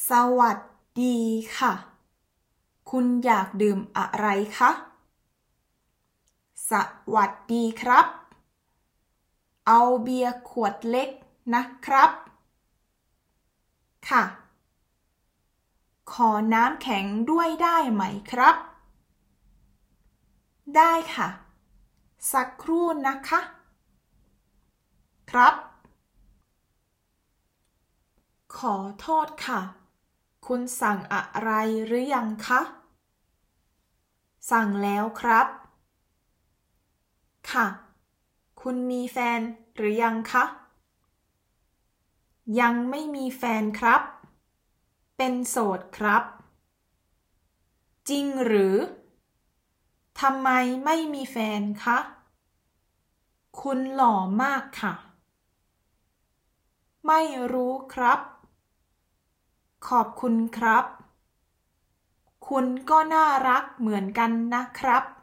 สวัสดีค่ะคุณอยากดื่มอะไรคะสวัสดีครับเอาเบียร์ขวดเล็กนะครับค่ะขอน้ำแข็งด้วยได้ไหมครับได้ค่ะสักครู่นะคะครับขอโทษค่ะคุณสั่งอะไรหรือยังคะสั่งแล้วครับค่ะคุณมีแฟนหรือยังคะยังไม่มีแฟนครับเป็นโสดครับจริงหรือทำไมไม่มีแฟนคะคุณหล่อมากค่ะไม่รู้ครับขอบคุณครับคุณก็น่ารักเหมือนกันนะครับ